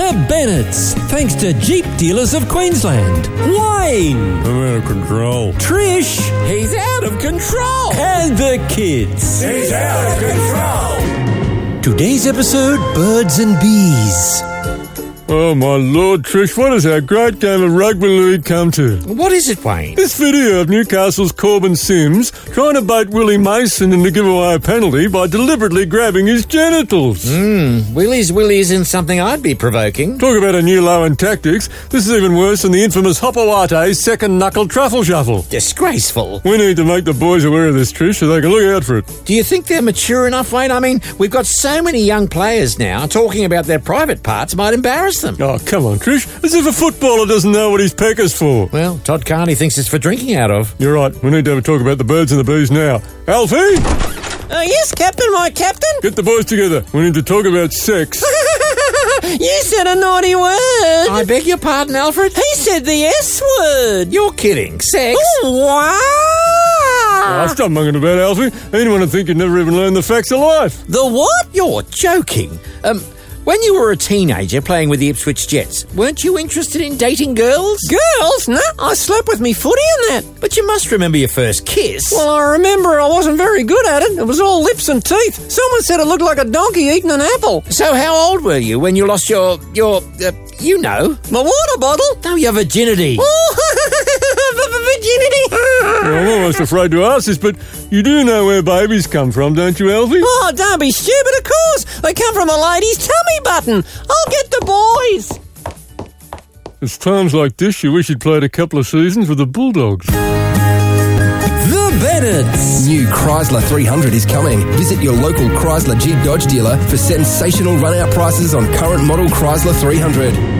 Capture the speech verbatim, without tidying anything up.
The Bennetts, thanks to Jeep Dealers of Queensland. Wayne. I'm out of control. Trish. He's out of control. And the kids. He's out of control. Today's episode, Birds and Bees. Oh, my Lord, Trish, what has our great game of rugby league come to? What is it, Wayne? This video of Newcastle's Corbin Sims trying to bait Willie Mason into give away a penalty by deliberately grabbing his genitals. Hmm, Willie's Willie isn't something I'd be provoking. Talk about a new low in tactics. This is even worse than the infamous Hopoate's second knuckle truffle shuffle. Disgraceful. We need to make the boys aware of this, Trish, so they can look out for it. Do you think they're mature enough, Wayne? I mean, we've got so many young players now, talking about their private parts might embarrass them. Oh, come on, Trish. As if a footballer doesn't know what his pecker's for. Well, Todd Carney thinks it's for drinking out of. You're right. We need to have a talk about the birds and the bees now. Alfie! Uh, yes, Captain, my Captain. Get the boys together. We need to talk about sex. You said a naughty word. I beg your pardon, Alfred? He said the S word. You're kidding. Sex? Oh, wow. Oh, stop mugging about, Alfie. Anyone would think you'd never even learned the facts of life. The what? You're joking. Um... When you were a teenager playing with the Ipswich Jets, weren't you interested in dating girls? Girls? No, I slept with me footy and that. But you must remember your first kiss. Well, I remember I wasn't very good at it. It was all lips and teeth. Someone said it looked like a donkey eating an apple. So how old were you when you lost your, your, uh, you know? My water bottle? No, your virginity. Virginity. Well, I'm almost afraid to ask this, but you do know where babies come from, don't you, Alfie? Oh, don't be stupid, of course. They come from a lady's tummy button. I'll get the boys. It's times like this you wish you'd played a couple of seasons with the Bulldogs. The Bennetts. New Chrysler three hundred is coming. Visit your local Chrysler Jeep Dodge dealer for sensational run-out prices on current model Chrysler three hundred.